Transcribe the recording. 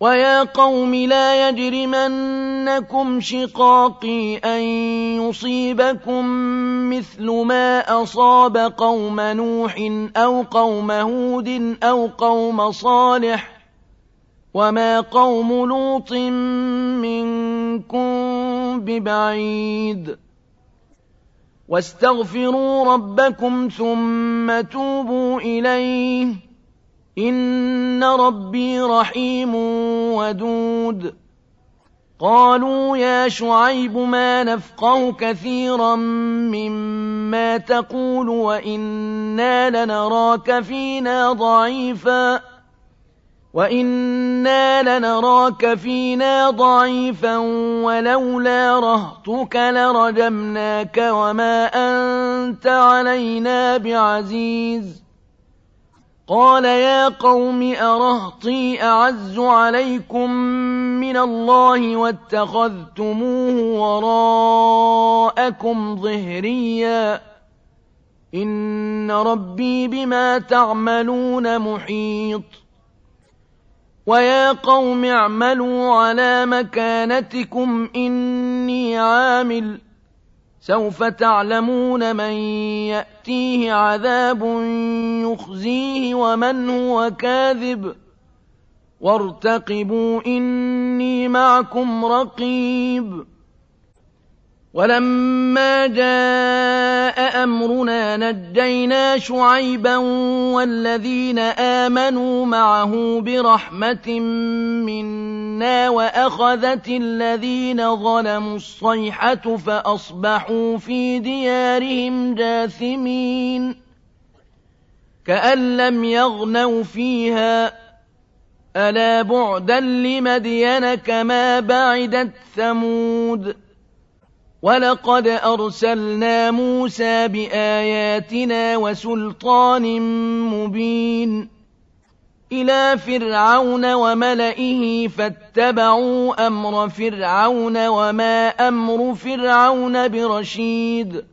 ويا قوم لا يجرمنكم شقاقي أن يصيبكم مثل ما أصاب قوم نوح أو قوم هود أو قوم صالح وما قوم لوط منكم ببعيد واستغفروا ربكم ثم توبوا إليه إن ربي رحيم ودود قالوا يا شعيب ما نفقه كثيرا مما تقول وإنا لنراك فينا ضعيفا ولولا رهطك لرجمناك وما أنت علينا بعزيز قال يا قوم أرهطي أعز عليكم من الله واتخذتموه وراءكم ظهريا إن ربي بما تعملون محيط ويا قوم اعملوا على مكانتكم إني عامل سوف تعلمون من يأتيه عذاب يخزيه ومن هو كاذب وارتقبوا إني معكم رقيب ولما جاء أمرنا نجينا شعيبا والذين آمنوا معه برحمة منا وأخذت الذين ظلموا الصيحة فأصبحوا في ديارهم جاثمين كأن لم يغنوا فيها ألا بعدا لمدين كما بعدت ثمود ولقد أرسلنا موسى بآياتنا وسلطان مبين إلى فرعون وملئه فاتبعوا أمر فرعون وما أمر فرعون برشيد